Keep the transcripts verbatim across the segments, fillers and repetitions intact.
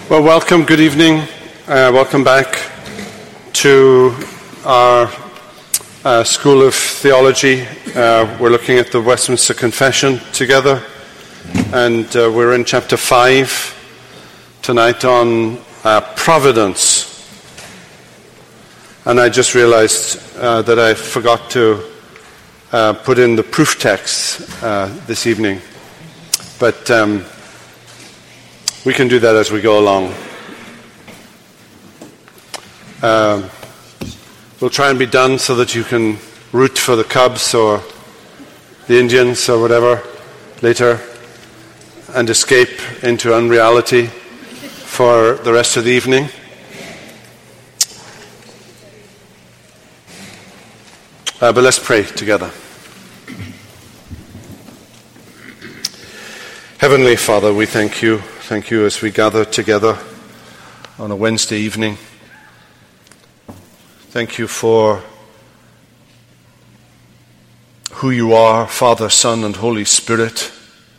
Well, welcome, good evening. Uh, welcome back to our uh, School of Theology. Uh, we're looking at the Westminster Confession together, and uh, we're in chapter five tonight on uh, providence. And I just realized uh, that I forgot to uh, put in the proof text uh, this evening. But um, we can do that as we go along. Um, we'll try and be done so that you can root for the Cubs or the Indians or whatever later and escape into unreality for the rest of the evening. Uh, but let's pray together. Heavenly Father, we thank you. Thank you as we gather together on a Wednesday evening. Thank you for who you are, Father, Son, and Holy Spirit,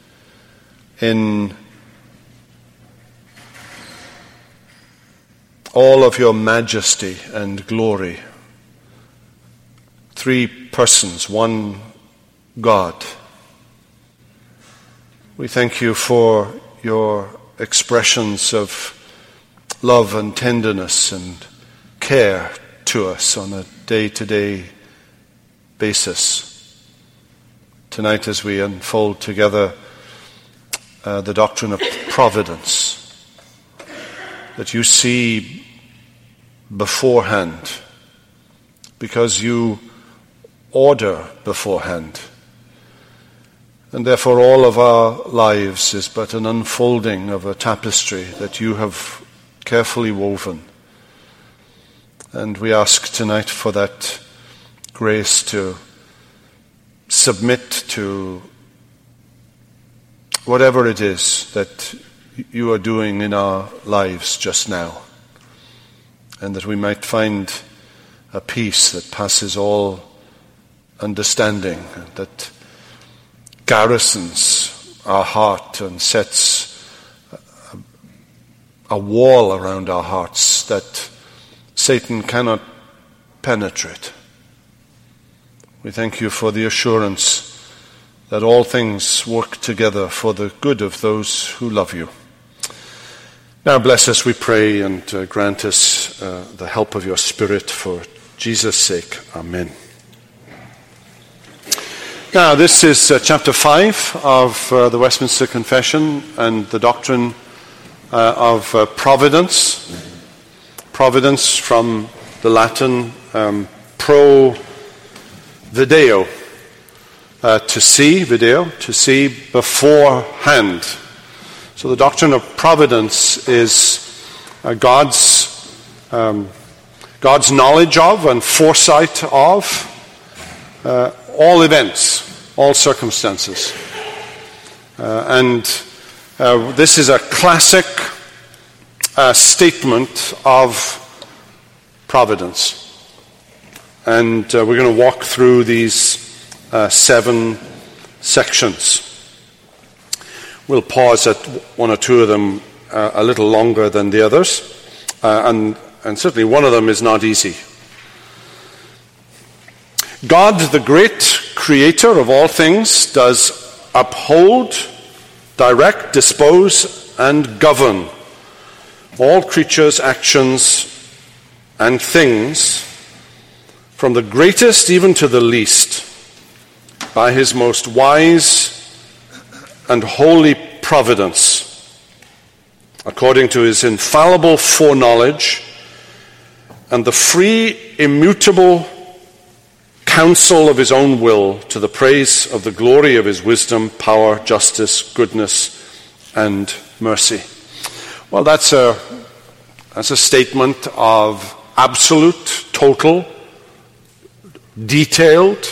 in all of your majesty and glory. Three persons, one God. We thank you for your expressions of love and tenderness and care to us on a day-to-day basis. Tonight, as we unfold together uh, the doctrine of providence, that you see beforehand, because you order beforehand. And therefore all of our lives is but an unfolding of a tapestry that you have carefully woven. And we ask tonight for that grace to submit to whatever it is that you are doing in our lives just now. And that we might find a peace that passes all understanding, that garrisons our heart and sets a, a wall around our hearts that Satan cannot penetrate. We thank you for the assurance that all things work together for the good of those who love you. Now bless us, we pray, and uh, grant us uh, the help of your Spirit for Jesus' sake. Amen. Now, this is uh, chapter five of uh, the Westminster Confession and the doctrine uh, of uh, providence. Providence from the Latin um, pro video, uh, to see, video, to see beforehand. So the doctrine of providence is uh, God's um, God's knowledge of and foresight of uh, all events, all circumstances. Uh, and uh, this is a classic uh, statement of providence. And uh, we're going to walk through these uh, seven sections. We'll pause at one or two of them uh, a little longer than the others. Uh, and, and certainly one of them is not easy. God, the great creator of all things, does uphold, direct, dispose, and govern all creatures' actions and things, from the greatest even to the least, by his most wise and holy providence, according to his infallible foreknowledge and the free, immutable counsel of his own will, to the praise of the glory of his wisdom, power, justice, goodness, and mercy. Well, that's a that's a statement of absolute, total, detailed,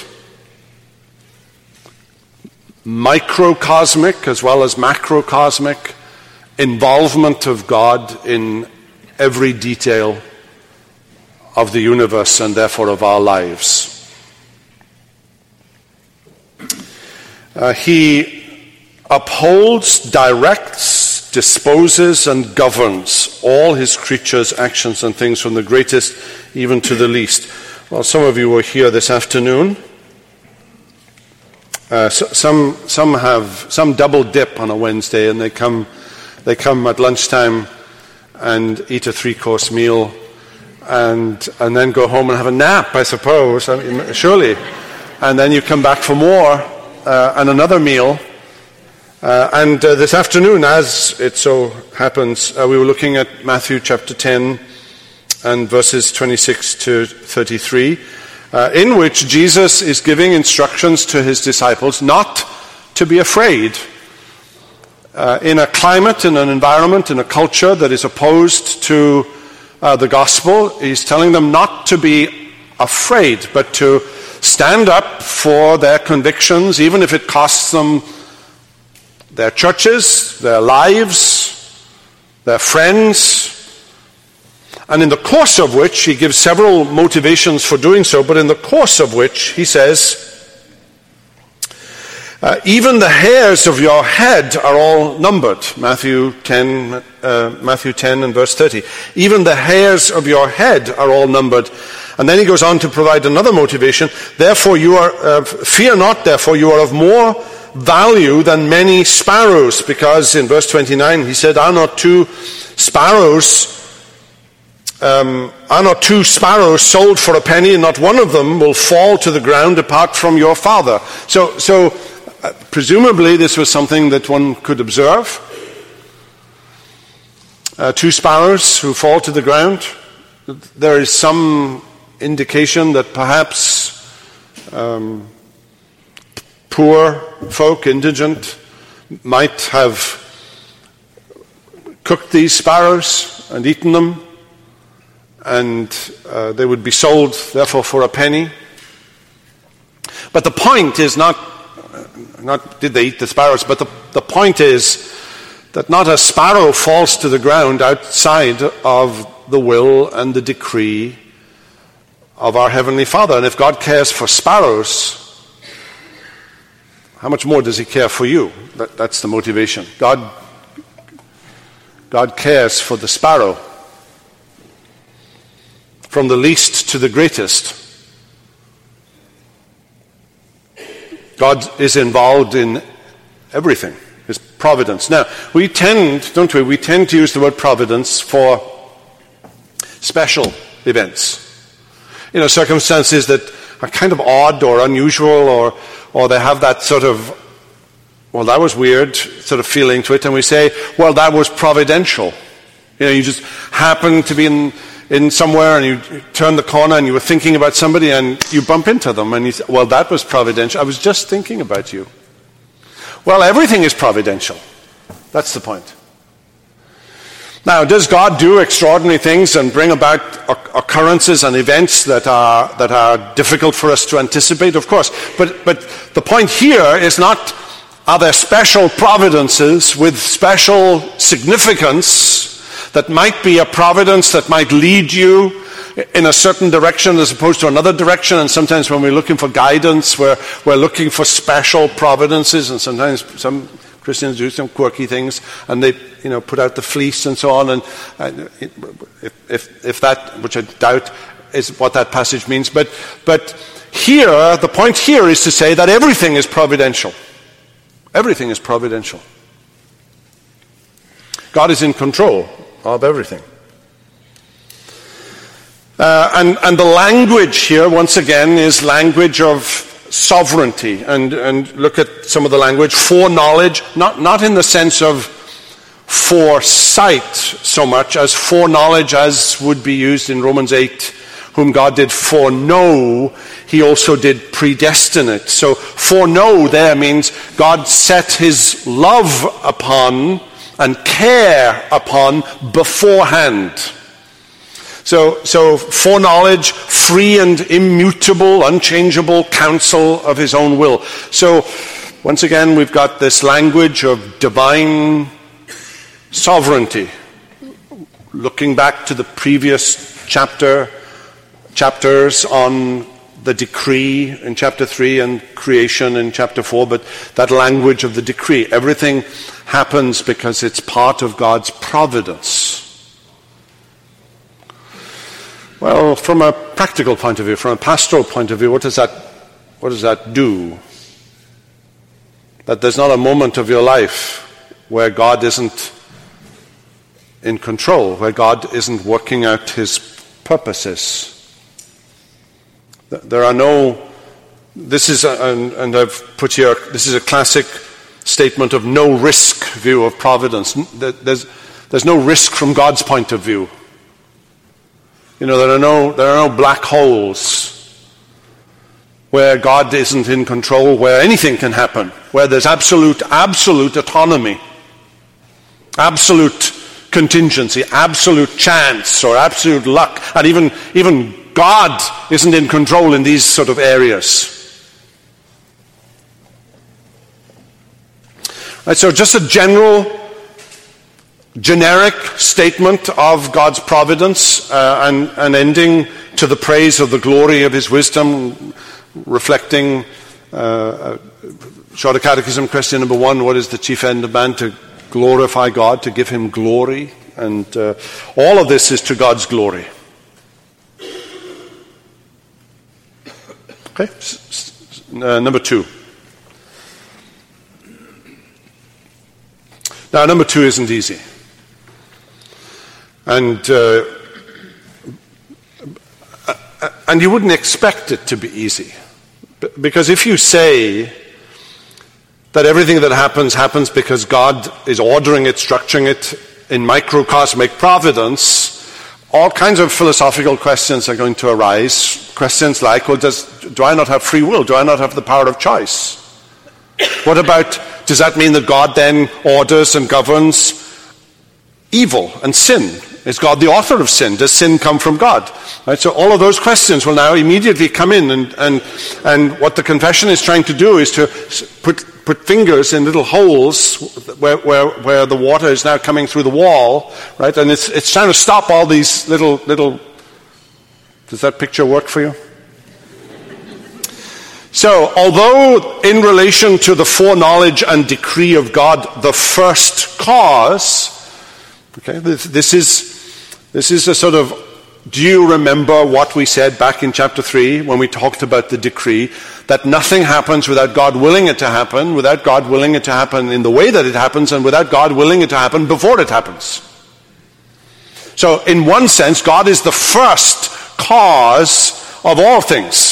microcosmic as well as macrocosmic involvement of God in every detail of the universe and therefore of our lives. Uh, he upholds, directs, disposes and governs all his creatures' actions and things, from the greatest even to the least. Well, some of you were here this afternoon. Uh, so, some some have some double dip on a Wednesday, and they come they come at lunchtime and eat a three-course meal, and and then go home and have a nap, I suppose. I mean, surely, and then you come back for more uh, and another meal. Uh, and uh, this afternoon, as it so happens, uh, we were looking at Matthew chapter ten and verses twenty-six to thirty-three, uh, in which Jesus is giving instructions to his disciples not to be afraid. Uh, in a climate, in an environment, in a culture that is opposed to uh, the gospel, he's telling them not to be afraid, but to stand up for their convictions, even if it costs them their churches, their lives, their friends, and in the course of which he gives several motivations for doing so, but in the course of which he says, uh, even the hairs of your head are all numbered. Matthew ten, uh, Matthew ten and verse thirty. Even the hairs of your head are all numbered. And then he goes on to provide another motivation. Therefore you are, uh, fear not, therefore you are of more value than many sparrows, because in verse twenty-nine he said, are not two sparrows um, are not two sparrows sold for a penny, and not one of them will fall to the ground apart from your Father. So, so uh, presumably this was something that one could observe. Uh, two sparrows who fall to the ground. There is some indication that perhaps um, poor folk, indigent, might have cooked these sparrows and eaten them, and uh, they would be sold, therefore, for a penny. But the point is not, not did they eat the sparrows, but the, the point is that not a sparrow falls to the ground outside of the will and the decree of our Heavenly Father. And if God cares for sparrows, how much more does he care for you? That, that's the motivation. God, God cares for the sparrow, from the least to the greatest. God is involved in everything, his providence. Now, we tend, don't we, we tend to use the word providence for special events. You know, circumstances that are kind of odd or unusual, or or they have that sort of, well, that was weird sort of feeling to it, and we say, well, that was providential. You know, you just happen to be in, in somewhere, and you, you turn the corner, and you were thinking about somebody, and you bump into them, and you say, well, that was providential. I was just thinking about you. Well, everything is providential. That's the point. Now, does God do extraordinary things and bring about occurrences and events that are that are difficult for us to anticipate? Of course. But but the point here is not, are there special providences with special significance that might be a providence that might lead you in a certain direction as opposed to another direction? And sometimes when we're looking for guidance, we're, we're looking for special providences, and sometimes some Christians do some quirky things, and they, you know, put out the fleece and so on. And uh, if, if, if that, which I doubt, is what that passage means. But, but here, the point here is to say that everything is providential. Everything is providential. God is in control of everything. Uh, and, and the language here, once again, is language of sovereignty. And, and look at some of the language. Foreknowledge, not, not in the sense of foresight so much as foreknowledge as would be used in Romans eight, whom God did foreknow, he also did predestinate. So foreknow there means God set his love upon and care upon beforehand. So, so foreknowledge, free and immutable, unchangeable counsel of his own will. So, once again, we've got this language of divine sovereignty. Looking back to the previous chapter, chapters on the decree in chapter three and creation in chapter four, but that language of the decree. Everything happens because it's part of God's providence. Well, from a practical point of view, from a pastoral point of view, what does that, what does that do? That there's not a moment of your life where God isn't in control, where God isn't working out his purposes. There are no, this is, a, and, and I've put here, this is a classic statement of no risk view of providence. There's, there's no risk from God's point of view. You know, there are no, there are no black holes where God isn't in control, where anything can happen, where there's absolute, absolute autonomy, absolute contingency, absolute chance, or absolute luck, and even, even God isn't in control in these sort of areas. Right, so just a general, generic statement of God's providence, uh, and, and ending to the praise of the glory of his wisdom, reflecting uh, Shorter Catechism question number one, what is the chief end of man? To glorify God, to give him glory. And uh, all of this is to God's glory. Okay, uh, number two. Now, number two isn't easy. And uh, and you wouldn't expect it to be easy. Because if you say that everything that happens happens because God is ordering it, structuring it in microcosmic providence, all kinds of philosophical questions are going to arise. Questions like, well, does, do I not have free will? Do I not have the power of choice? What about, does that mean that God then orders and governs evil and sin? Is God the author of sin? Does sin come from God? Right, so all of those questions will now immediately come in, and, and, and what the confession is trying to do is to put, put fingers in little holes where, where, where the water is now coming through the wall, right? And it's, it's trying to stop all these little, little... Does that picture work for you? So, although in relation to the foreknowledge and decree of God, the first cause... Okay, this, this is this is a sort of, do you remember what we said back in chapter three when we talked about the decree, that nothing happens without God willing it to happen, without God willing it to happen in the way that it happens, and without God willing it to happen before it happens. So in one sense, God is the first cause of all things.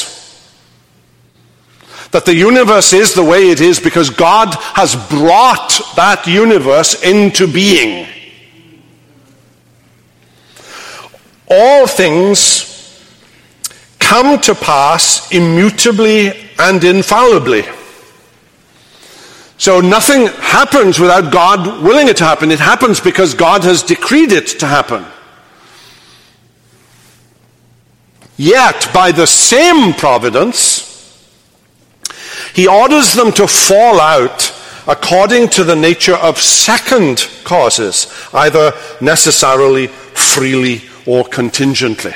That the universe is the way it is because God has brought that universe into being. All things come to pass immutably and infallibly. So nothing happens without God willing it to happen. It happens because God has decreed it to happen. Yet, by the same providence, he orders them to fall out according to the nature of second causes, either necessarily, freely, or contingently.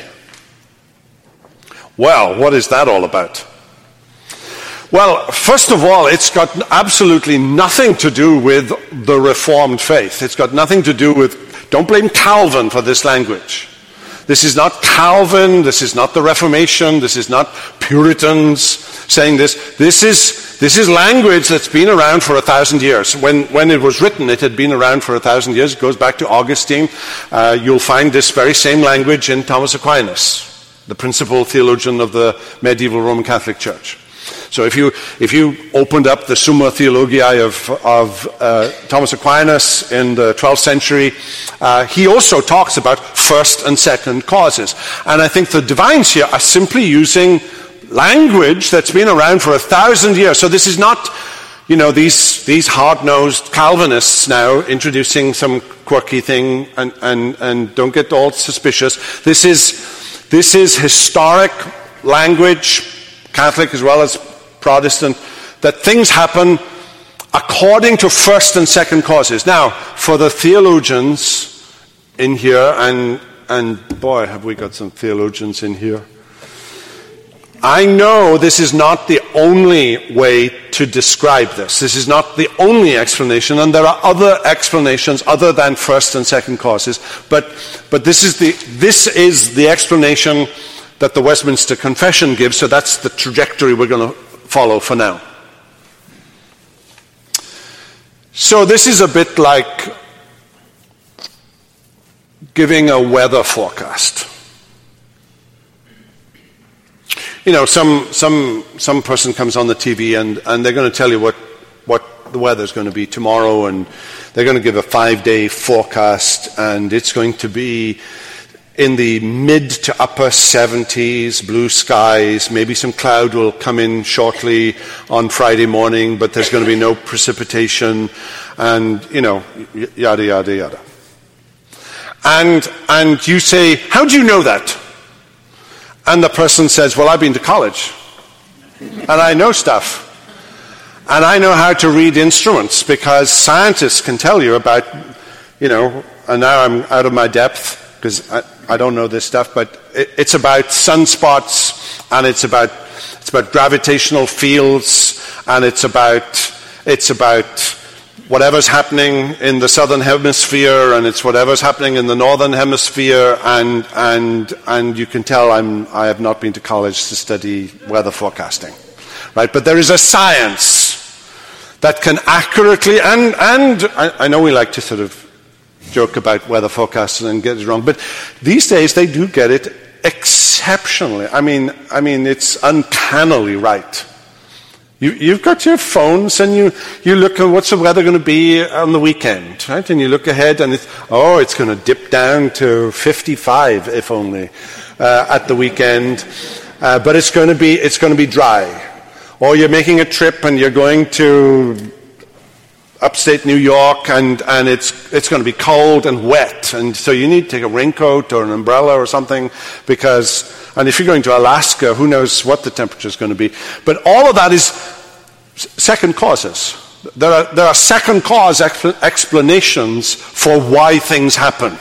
Well, what is that all about? Well, first of all, it's got absolutely nothing to do with the Reformed faith. It's got nothing to do with, don't blame Calvin for this language. This is not Calvin, this is not the Reformation, this is not Puritans saying this. This is this is language that's been around for a thousand years. When when it was written, it had been around for a thousand years. It goes back to Augustine. Uh, you'll find this very same language in Thomas Aquinas, the principal theologian of the medieval Roman Catholic Church. So if you if you opened up the Summa Theologiae of, of uh, Thomas Aquinas in the twelfth century, uh, he also talks about first and second causes. And I think the divines here are simply using language that's been around for a thousand years. So this is not, you know, these these hard-nosed Calvinists now introducing some quirky thing, and, and, and don't get all suspicious. This is this is historic language, Catholic as well as Protestant, that things happen according to first and second causes. Now, for the theologians in here, and and boy, have we got some theologians in here. I know this is not the only way to describe this. This is not the only explanation, and there are other explanations other than first and second causes. But, but this is the, this is the explanation that the Westminster Confession gives, so that's the trajectory we're going to follow for now. So this is a bit like giving a weather forecast. You know, some some some person comes on the T V and, and they're going to tell you what, what the weather's going to be tomorrow, and they're going to give a five-day forecast, and it's going to be in the mid to upper seventies, blue skies, maybe some cloud will come in shortly on Friday morning, but there's going to be no precipitation, and, you know, yada, yada, yada. And and you say, how do you know that? And the person says, well, I've been to college, and I know stuff. And I know how to read instruments, because scientists can tell you about, you know, and now I'm out of my depth, because I, I don't know this stuff, but it, it's about sunspots, and it's about it's about gravitational fields, and it's about it's about whatever's happening in the southern hemisphere, and it's whatever's happening in the northern hemisphere, and and and you can tell I'm I have not been to college to study weather forecasting, right? But there is a science that can accurately, and and I, I know we like to sort of joke about weather forecasting and get it wrong, but these days they do get it exceptionally. I mean, I mean it's uncannily right. You, you've got your phones, and you, you look at what's the weather going to be on the weekend, right? And you look ahead, and it's, oh, it's going to dip down to fifty-five, if only, uh, at the weekend. Uh, but it's going to be it's going to be dry. Or you're making a trip, and you're going to upstate New York, and, and it's it's going to be cold and wet, and so you need to take a raincoat or an umbrella or something, because, and if you're going to Alaska, who knows what the temperature is going to be. But all of that is second causes. There are, there are second cause expl- explanations for why things happen.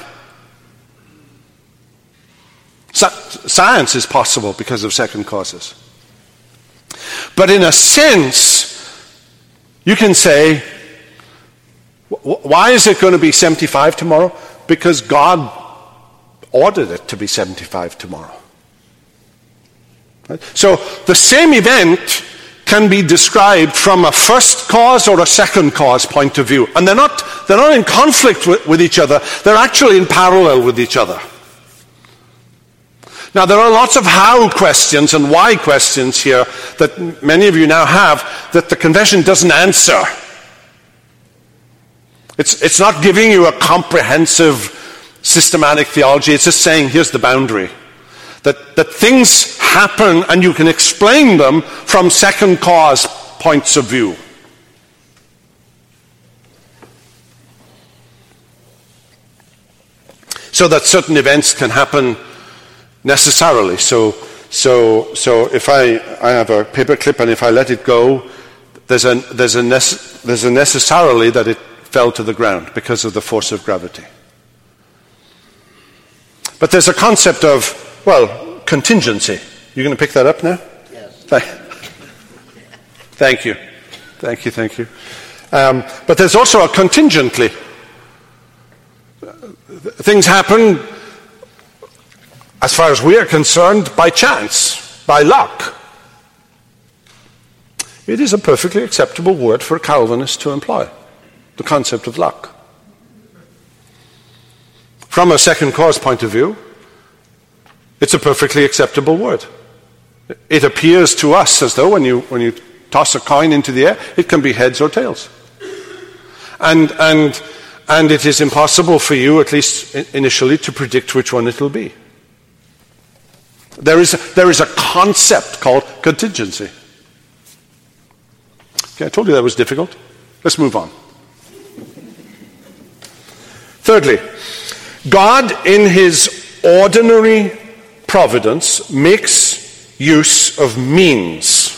Sa- science is possible because of second causes. But in a sense, you can say, why is it going to be seventy-five tomorrow? Because God ordered it to be seventy-five tomorrow. Right? So the same event can be described from a first cause or a second cause point of view. And they're not, they're not in conflict with, with each other. They're actually in parallel with each other. Now, there are lots of how questions and why questions here that many of you now have that the confession doesn't answer. It's, it's not giving you a comprehensive, systematic theology. It's just saying, here's the boundary. That, that things happen and you can explain them from second cause points of view. So that certain events can happen necessarily. So, so, so if I, I have a paper clip, and if I let it go, there's a, there's a, nece- there's a necessarily that it fell to the ground because of the force of gravity. But there's a concept of, well, contingency. You're going to pick that up now? Yes. Thank you. Thank you, thank you. Um, but there's also a contingently. Things happen, as far as we are concerned, by chance, by luck. It is a perfectly acceptable word for a Calvinist to employ. The concept of luck. From a second cause point of view, it's a perfectly acceptable word. It appears to us as though when you when you toss a coin into the air, it can be heads or tails. And and and it is impossible for you, at least initially, to predict which one it will be. There is a, there is a concept called contingency. Okay, I told you that was difficult. Let's move on. Thirdly, God in his ordinary providence makes use of means,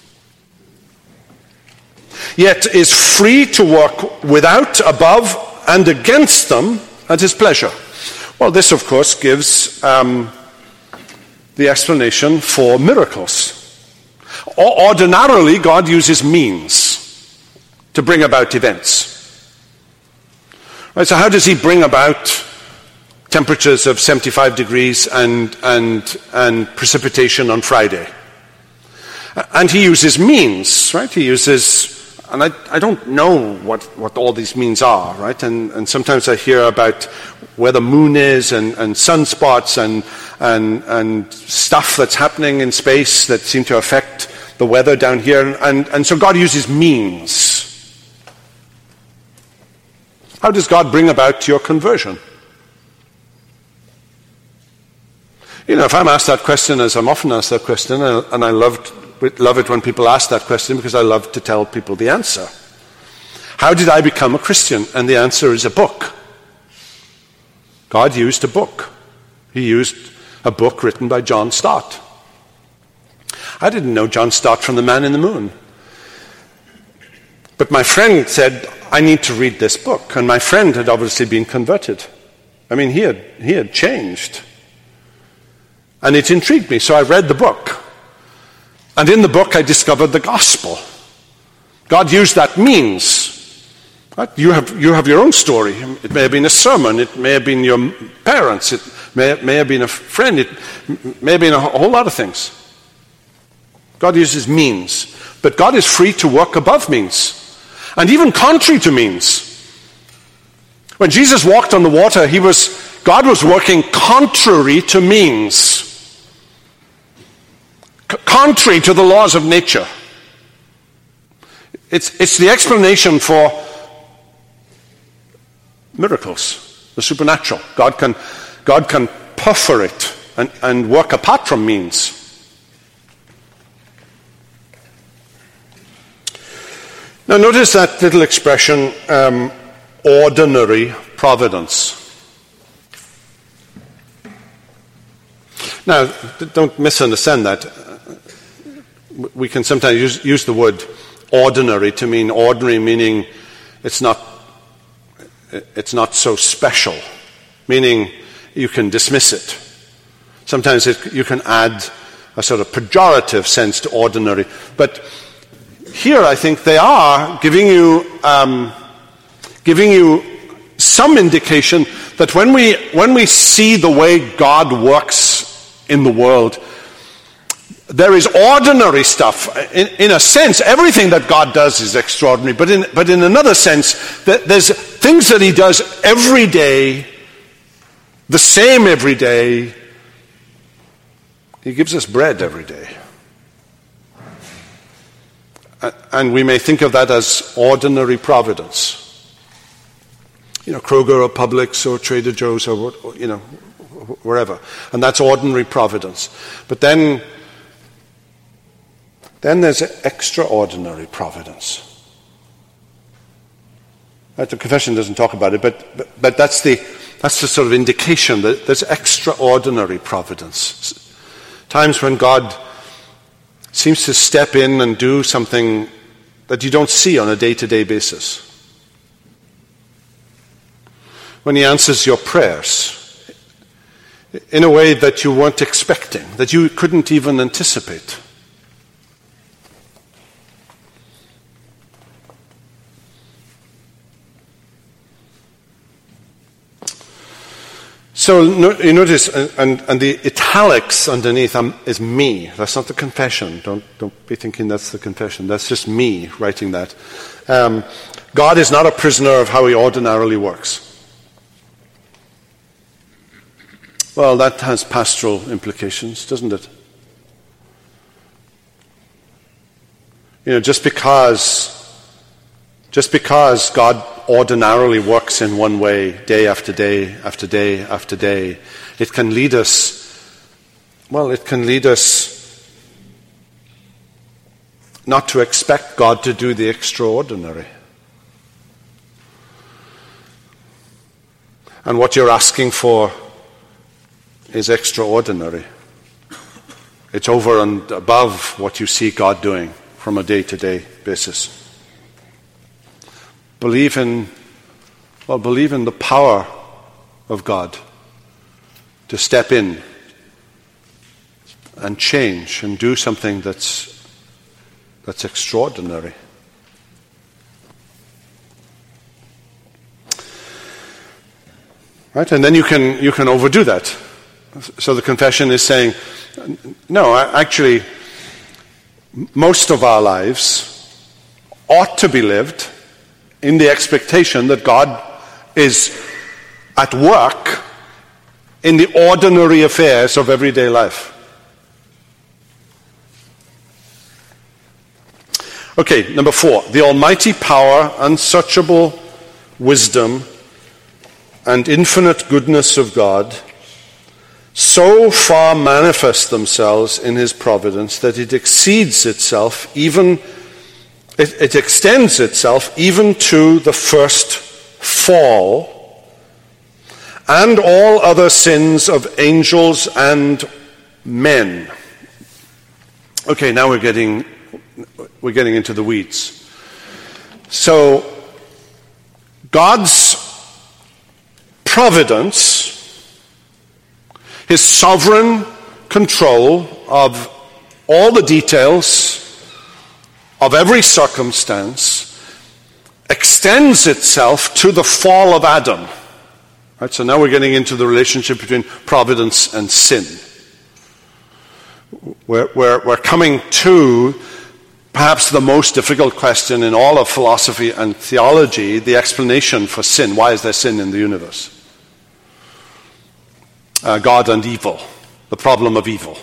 yet is free to work without, above, and against them at his pleasure. Well, this, of course, gives um, the explanation for miracles. Ordinarily, God uses means to bring about events. Right, so how does he bring about temperatures of seventy-five degrees and, and, and precipitation on Friday? And he uses means, right? He uses, and I, I don't know what, what all these means are, right? And, and sometimes I hear about where the moon is and, and sunspots and, and, and stuff that's happening in space that seem to affect the weather down here. And, and so God uses means. How does God bring about your conversion? You know, if I'm asked that question, as I'm often asked that question, and I loved, love it when people ask that question because I love to tell people the answer. How did I become a Christian? And the answer is a book. God used a book. He used a book written by John Stott. I didn't know John Stott from the Man in the Moon. But my friend said, I need to read this book. And my friend had obviously been converted. I mean, he had, he had changed. And it intrigued me, so I read the book. And in the book, I discovered the gospel. God used that means. Right? You have, you have your own story. It may have been a sermon. It may have been your parents. It may, may have been a friend. It may have been a whole lot of things. God uses means. But God is free to work above means. And even contrary to means. When Jesus walked on the water, he was, God was working contrary to means. C- contrary to the laws of nature. It's, it's the explanation for miracles, the supernatural. God can, God can perforate and, and work apart from means. Now notice that little expression, um, ordinary providence. Now, don't misunderstand that. We can sometimes use, use the word ordinary to mean ordinary, meaning it's not it's not so special, meaning you can dismiss it. Sometimes it, you can add a sort of pejorative sense to ordinary. But here I think they are giving you um, giving you some indication that when we when we see the way God works in the world, there is ordinary stuff. In, in a sense, everything that God does is extraordinary. But in but in another sense, that there's things that he does every day, the same every day. He gives us bread every day. And we may think of that as ordinary providence. You know, Kroger or Publix or Trader Joe's or, you know, wherever. And that's ordinary providence. But then, then there's extraordinary providence. Right, the confession doesn't talk about it, but, but, but that's the, that's the sort of indication that there's extraordinary providence. Times when God seems to step in and do something that you don't see on a day-to-day basis. When he answers your prayers in a way that you weren't expecting, that you couldn't even anticipate. So you notice, and, and the italics underneath um, is me. That's not the confession. Don't, don't be thinking that's the confession. That's just me writing that. Um, God is not a prisoner of how he ordinarily works. Well, that has pastoral implications, doesn't it? You know, just because, just because God ordinarily works in one way, day after day, after day, after day, it can lead us, well, it can lead us not to expect God to do the extraordinary. And what you're asking for is extraordinary. It's over and above what you see God doing from a day-to-day basis. Believe in, well, believe in the power of God to step in and change and do something that's that's extraordinary. Right? And then you can you can overdo that. So the confession is saying, no, actually, most of our lives ought to be lived in the expectation that God is at work in the ordinary affairs of everyday life. Okay, number four, the almighty power, unsearchable wisdom, and infinite goodness of God so far manifest themselves in his providence that it exceeds itself even, it, it extends itself even to the first fall and all other sins of angels and men. Okay, now we're getting we're getting into the weeds. So God's providence, his sovereign control of all the details of every circumstance, extends itself to the fall of Adam. Right, so now we're getting into the relationship between providence and sin. We're, we're, we're coming to perhaps the most difficult question in all of philosophy and theology, the explanation for sin. Why is there sin in the universe? Uh, God and evil, the problem of evil.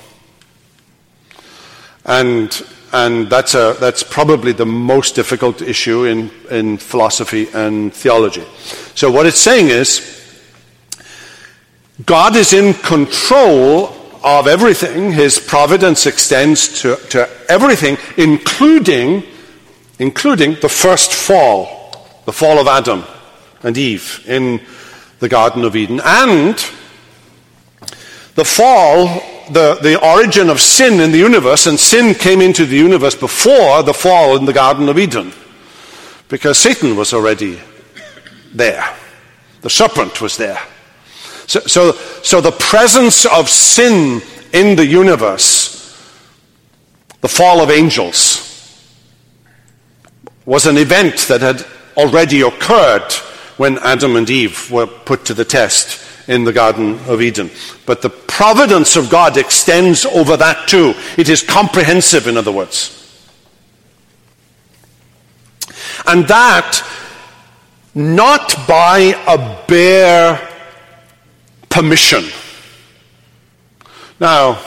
And and that's a that's probably the most difficult issue in, in philosophy and theology. So what it's saying is, God is in control of everything. His providence extends to, to everything, including including the first fall, the fall of Adam and Eve in the Garden of Eden, and the fall, the, the origin of sin in the universe, and sin came into the universe before the fall in the Garden of Eden, because Satan was already there. The serpent was there. So, so, so the presence of sin in the universe, the fall of angels, was an event that had already occurred when Adam and Eve were put to the test in the Garden of Eden. But the providence of God extends over that too. It is comprehensive, in other words. And that not by a bare permission. Now,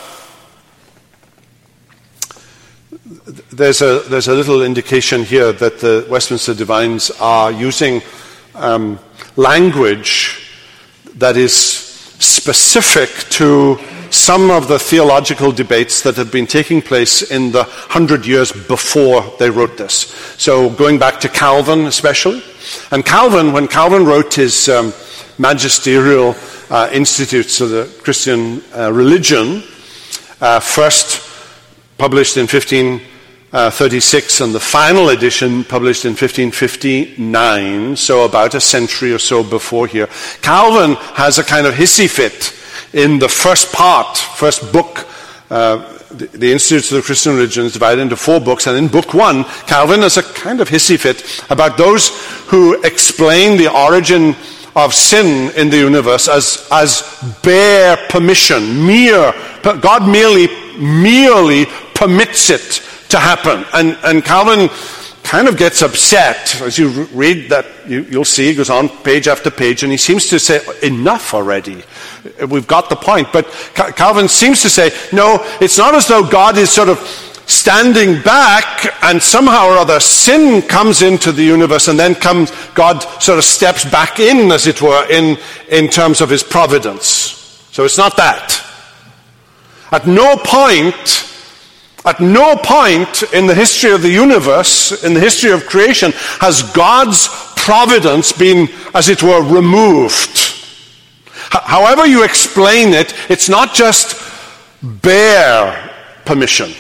there's a there's a little indication here that the Westminster Divines are using um, language that is specific to some of the theological debates that had been taking place in the hundred years before they wrote this. So going back to Calvin especially. And Calvin, when Calvin wrote his um, magisterial uh, Institutes of the Christian uh, Religion, uh, first published in fifteen thirty-six and the final edition published in fifteen fifty-nine, so about a century or so before here, Calvin has a kind of hissy fit in the first part, first book. Uh, the, the Institutes of the Christian Religion is divided into four books, and in book one, Calvin has a kind of hissy fit about those who explain the origin of sin in the universe as, as bare permission, mere, God merely, merely permits it to happen. And, and Calvin kind of gets upset. As you read that, you, you'll see he goes on page after page, and he seems to say, enough already. We've got the point. But Calvin seems to say, no, it's not as though God is sort of standing back and somehow or other sin comes into the universe, and then comes, God sort of steps back in, as it were, in, in terms of his providence. So it's not that. At no point At no point in the history of the universe, in the history of creation, has God's providence been, as it were, removed. H- however you explain it, it's not just bare permission.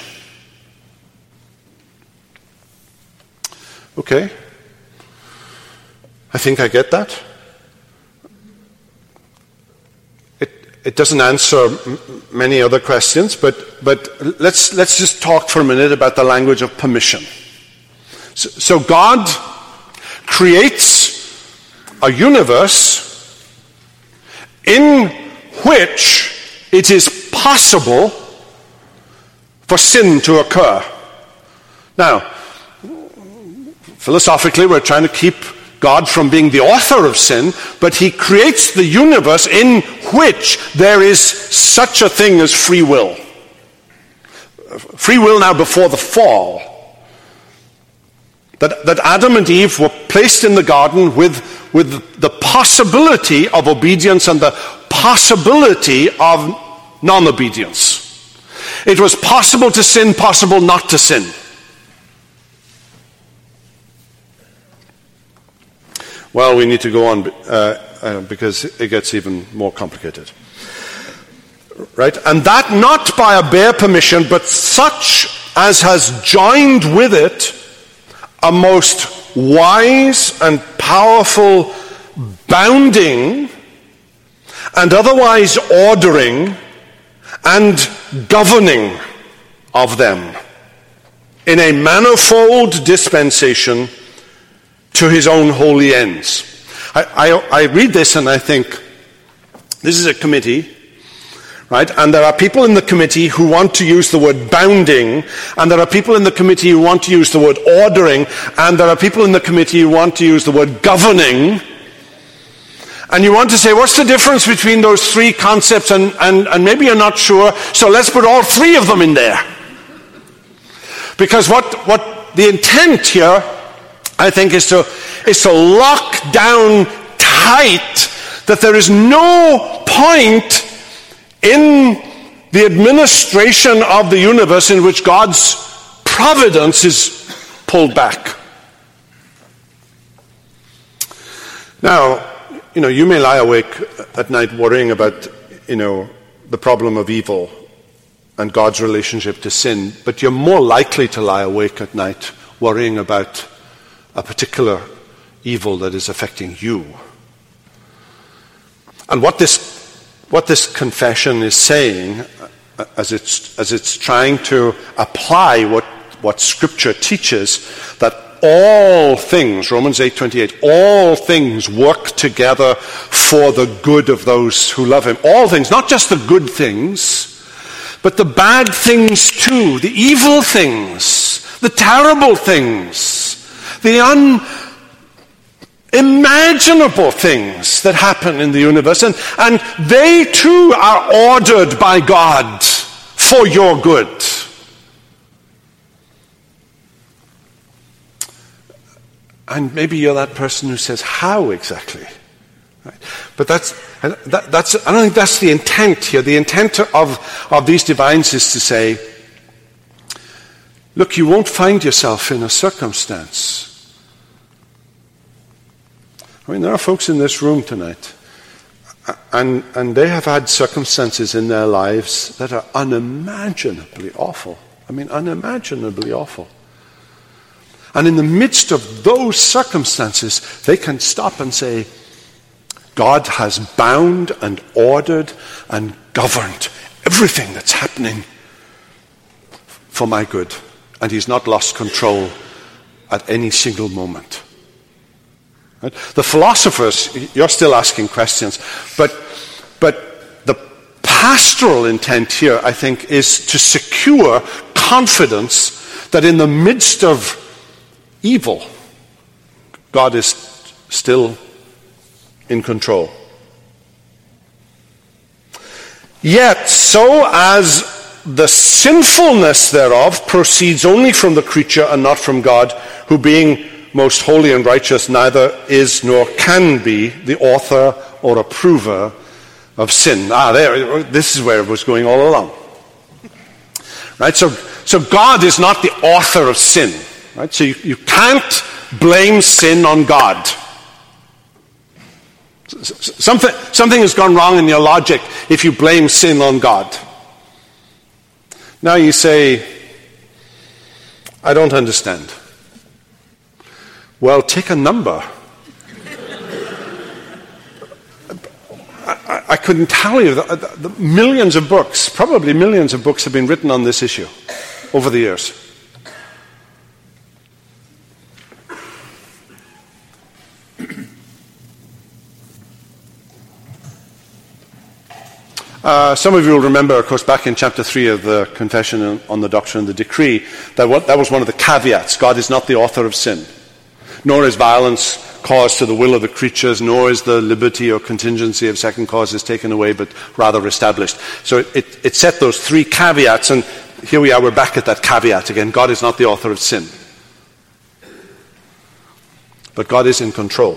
Okay. I think I get that. It, it doesn't answer m- many other questions, but, but let's, let's just talk for a minute about the language of permission. So, so God creates a universe in which it is possible for sin to occur. Now, philosophically, we're trying to keep God from being the author of sin, but he creates the universe in which there is such a thing as free will. Free will now before the fall. That, that Adam and Eve were placed in the garden with, with the possibility of obedience and the possibility of non-obedience. It was possible to sin, possible not to sin. Well, we need to go on uh, uh, because it gets even more complicated. Right? And that not by a bare permission, but such as has joined with it a most wise and powerful bounding and otherwise ordering and governing of them in a manifold dispensation to his own holy ends. I, I, I read this and I think, this is a committee, right? And there are people in the committee who want to use the word bounding, and there are people in the committee who want to use the word ordering, and there are people in the committee who want to use the word governing. And you want to say, what's the difference between those three concepts? And, and, and maybe you're not sure, so let's put all three of them in there. Because what, what the intent here, I think, is to, is to lock down tight that there is no point in the administration of the universe in which God's providence is pulled back. Now, you know, you may lie awake at night worrying about, you know, the problem of evil and God's relationship to sin, but you're more likely to lie awake at night worrying about a particular evil that is affecting you. And what this what this confession is saying, as it's as it's trying to apply what, what Scripture teaches, that all things, Romans eight twenty-eight, all things work together for the good of those who love him. All things, not just the good things, but the bad things too, the evil things, the terrible things, the unimaginable things that happen in the universe. And, and they too are ordered by God for your good. And maybe you're that person who says, how exactly? Right? But that's, that, that's, I don't think that's the intent here. The intent of, of these divines is to say, look, you won't find yourself in a circumstance. I mean, there are folks in this room tonight, and, and they have had circumstances in their lives that are unimaginably awful. I mean, unimaginably awful. And in the midst of those circumstances, they can stop and say, God has bound and ordered and governed everything that's happening for my good. And he's not lost control at any single moment. Right? The philosophers, you're still asking questions, but, but the pastoral intent here, I think, is to secure confidence that in the midst of evil, God is still in control. Yet, so as the sinfulness thereof proceeds only from the creature and not from God, who being most holy and righteous neither is nor can be the author or approver of sin. Ah, there, this is where it was going all along. Right? So, so God is not the author of sin. Right? So you, you can't blame sin on God. Something, something has gone wrong in your logic if you blame sin on God. Now you say, I don't understand. Well, take a number. I, I couldn't tell you, the, the, the millions of books, probably millions of books have been written on this issue over the years. Uh, some of you will remember, of course, back in chapter three of the Confession on the Doctrine and the Decree, that what, that was one of the caveats. God is not the author of sin, nor is violence caused to the will of the creatures, nor is the liberty or contingency of second causes taken away, but rather established. So it, it, it set those three caveats, and here we are, we're back at that caveat again. God is not the author of sin. But God is in control.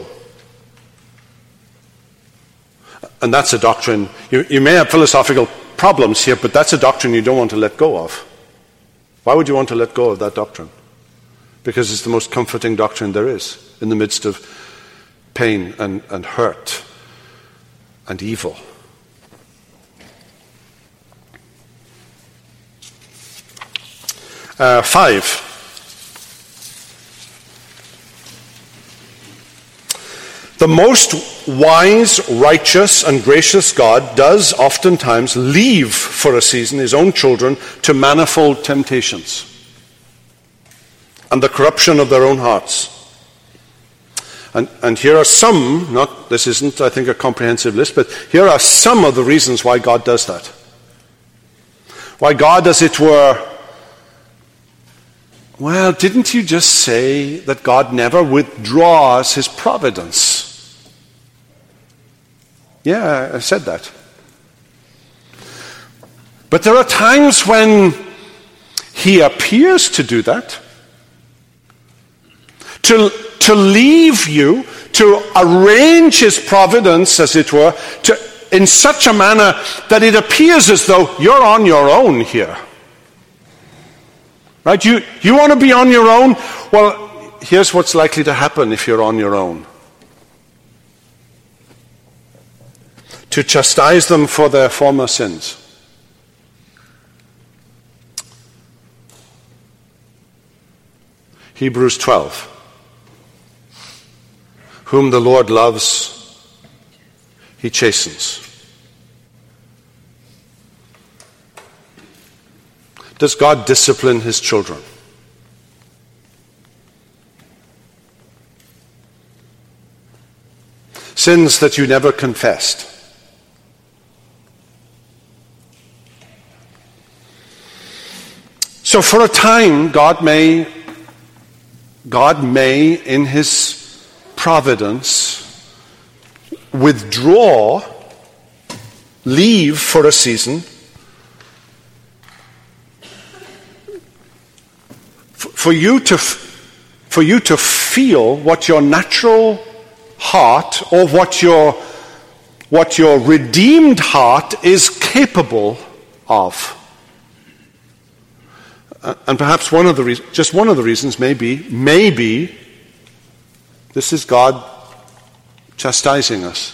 And that's a doctrine, you, you may have philosophical problems here, but that's a doctrine you don't want to let go of. Why would you want to let go of that doctrine? Because it's the most comforting doctrine there is in the midst of pain and, and hurt and evil. Uh, five. The most wise, righteous, and gracious God does oftentimes leave for a season his own children to manifold temptations and the corruption of their own hearts. And, and here are some, not this isn't, I think, a comprehensive list, but here are some of the reasons why God does that. Why God, as it were, well, didn't you just say that God never withdraws his providence? Yeah, I said that. But there are times when he appears to do that. To, to leave you, to arrange his providence, as it were, to, in such a manner that it appears as though you're on your own here. Right? You, you want to be on your own? Well, here's what's likely to happen if you're on your own. To chastise them for their former sins. Hebrews twelve. Whom the Lord loves, he chastens. Does God discipline his children? Sins that you never confessed. So for a time, God may, God may, in his providence, withdraw, leave for a season, for you to, for you to feel what your natural heart or what your, what your redeemed heart is capable of. And perhaps one of the reasons, just one of the reasons may be, maybe, this is God chastising us.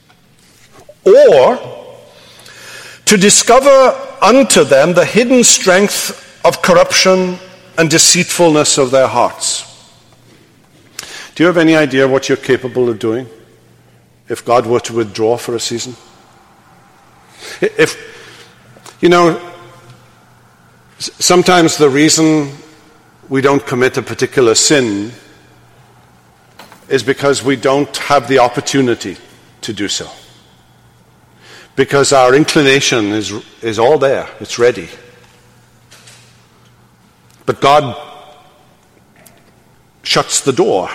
Or, to discover unto them the hidden strength of corruption and deceitfulness of their hearts. Do you have any idea what you're capable of doing if God were to withdraw for a season? If, you know, sometimes the reason we don't commit a particular sin is because we don't have the opportunity to do so. Because our inclination is, is all there, it's ready. But God shuts the door.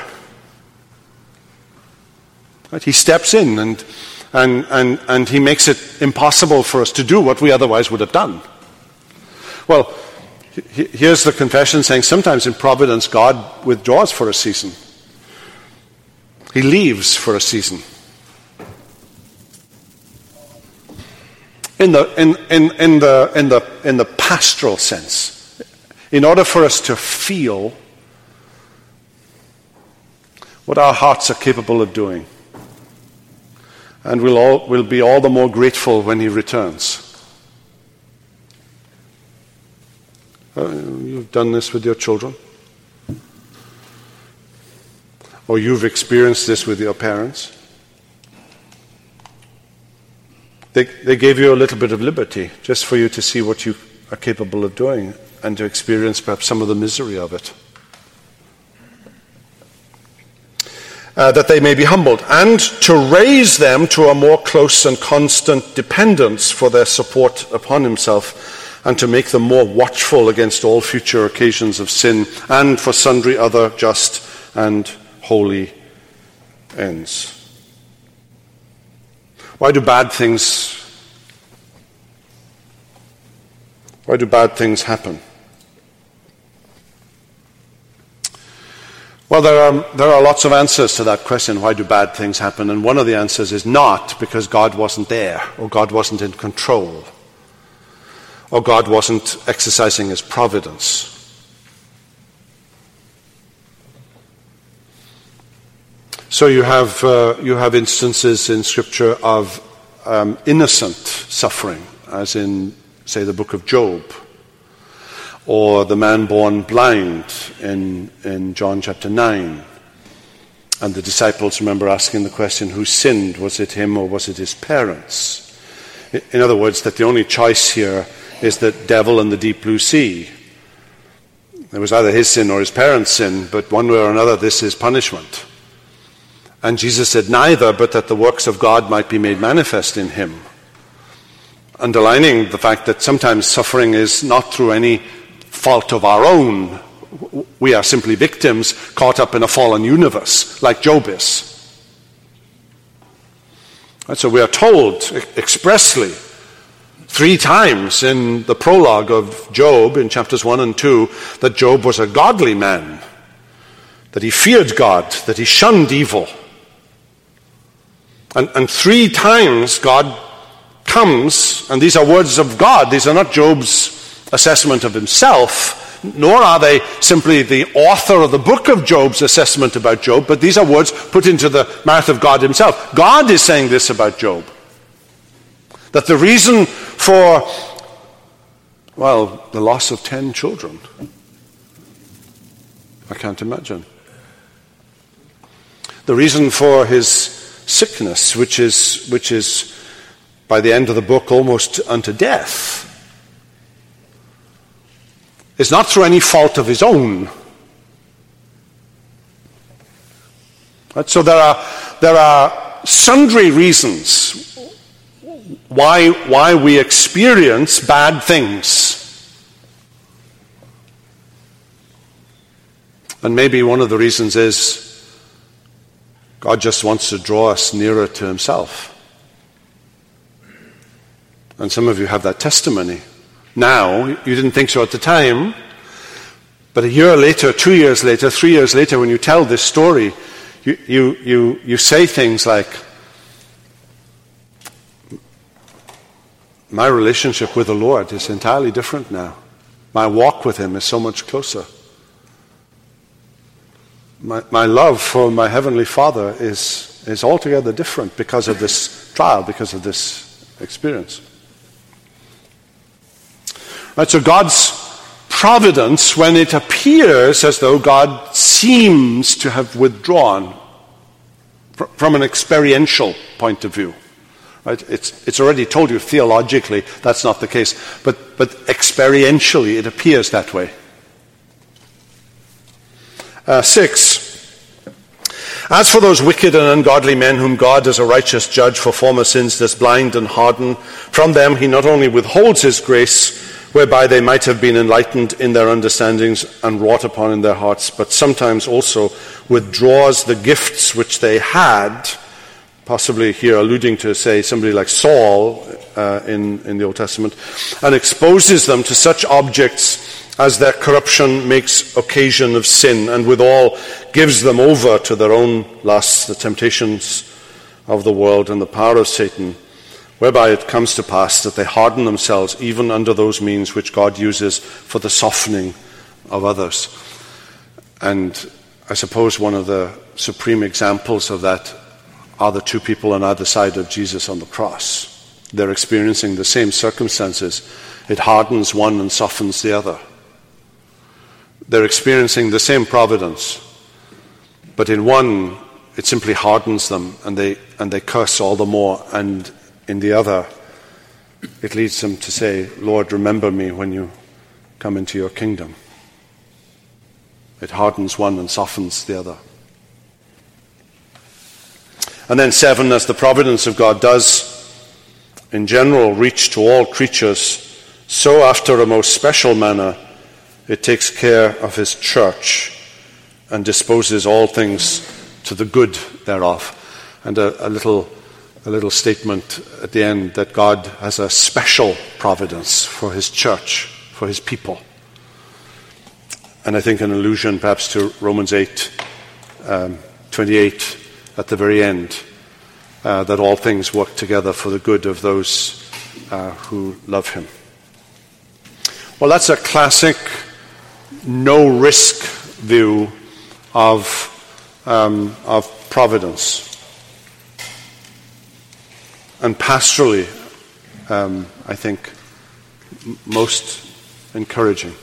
Right? He steps in and, and, and, and he makes it impossible for us to do what we otherwise would have done. Well, here's the confession saying sometimes in providence God withdraws for a season. He leaves for a season. In the, in, in, in, the, in, the, in the pastoral sense, in order for us to feel what our hearts are capable of doing. And we'll, all, we'll be all the more grateful when he returns. Uh, you've done this with your children. Or you've experienced this with your parents. They, they gave you a little bit of liberty just for you to see what you are capable of doing and to experience perhaps some of the misery of it. Uh, that they may be humbled, and to raise them to a more close and constant dependence for their support upon himself, and to make them more watchful against all future occasions of sin, and for sundry other just and holy ends. Why do bad things, why do bad things happen? Well, there are, there are lots of answers to that question, why do bad things happen? And one of the answers is not because God wasn't there, or God wasn't in control, or God wasn't exercising his providence. So you have uh, you have instances in Scripture of um, innocent suffering, as in, say, the book of Job, or the man born blind in, in John chapter nine. And the disciples remember asking the question, who sinned? Was it him or was it his parents? In other words, that the only choice here is the devil and the deep blue sea. It was either his sin or his parents' sin, but one way or another, this is punishment. And Jesus said neither, but that the works of God might be made manifest in him, underlining the fact that sometimes suffering is not through any fault of our own. We are simply victims caught up in a fallen universe, like Job is. And so we are told expressly three times in the prologue of Job, in chapters one and two, that Job was a godly man, that he feared God, that he shunned evil. And, and three times God comes, and these are words of God, these are not Job's assessment of himself, nor are they simply the author of the book of Job's assessment about Job, but these are words put into the mouth of God himself. God is saying this about Job, that the reason for, well, the loss of ten children, I can't imagine. The reason for his sickness, which is which is by the end of the book almost unto death, is not through any fault of his own. Right? So there are there are sundry reasons why why we experience bad things. And maybe one of the reasons is God just wants to draw us nearer to himself. And some of you have that testimony. Now, you didn't think so at the time, but a year later, two years later, three years later, when you tell this story, you, you, you, you say things like, my relationship with the Lord is entirely different now. My walk with him is so much closer. My, my love for my Heavenly Father is, is altogether different because of this trial, because of this experience. Right, so God's providence, when it appears as though God seems to have withdrawn fr- from an experiential point of view. Right? It's, it's already told you theologically that's not the case, but, but experientially it appears that way. Uh, six, as for those wicked and ungodly men whom God as a righteous judge for former sins does blind and harden, from them he not only withholds his grace, whereby they might have been enlightened in their understandings and wrought upon in their hearts, but sometimes also withdraws the gifts which they had, possibly here alluding to, say, somebody like Saul uh, in, in the Old Testament, and exposes them to such objects as their corruption makes occasion of sin, and withal gives them over to their own lusts, the temptations of the world and the power of Satan, whereby it comes to pass that they harden themselves even under those means which God uses for the softening of others. And I suppose one of the supreme examples of that are the two people on either side of Jesus on the cross. They're experiencing the same circumstances. It hardens one and softens the other. They're experiencing the same providence, but in one it simply hardens them and they and they curse all the more, and in the other it leads them to say, Lord, remember me when you come into your kingdom. It hardens one and softens the other. And then seven, as the providence of God does in general reach to all creatures, so after a most special manner it takes care of his church and disposes all things to the good thereof. And a, a little a little statement at the end that God has a special providence for his church, for his people. And I think an allusion perhaps to Romans eight, um, twenty-eight at the very end, uh, that all things work together for the good of those uh, who love him. Well, that's a classic no-risk view of, um, of providence. And pastorally, um, I think, m- most encouraging.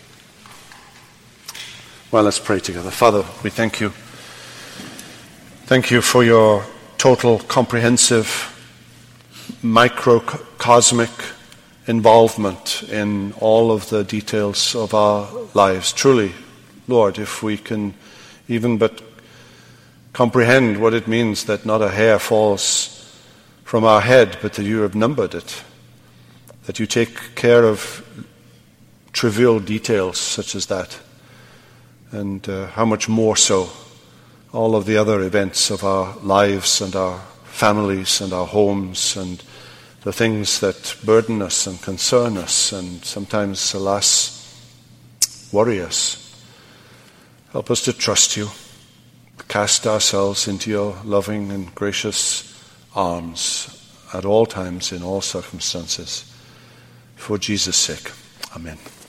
Well, let's pray together. Father, we thank you. Thank you for your total, comprehensive, microcosmic involvement in all of the details of our lives. Truly, Lord, if we can even but comprehend what it means that not a hair falls from our head, but that you have numbered it, that you take care of trivial details such as that, and uh, how much more so all of the other events of our lives and our families and our homes and the things that burden us and concern us and sometimes, alas, worry us. Help us to trust you, cast ourselves into your loving and gracious arms at all times, in all circumstances. For Jesus' sake. Amen.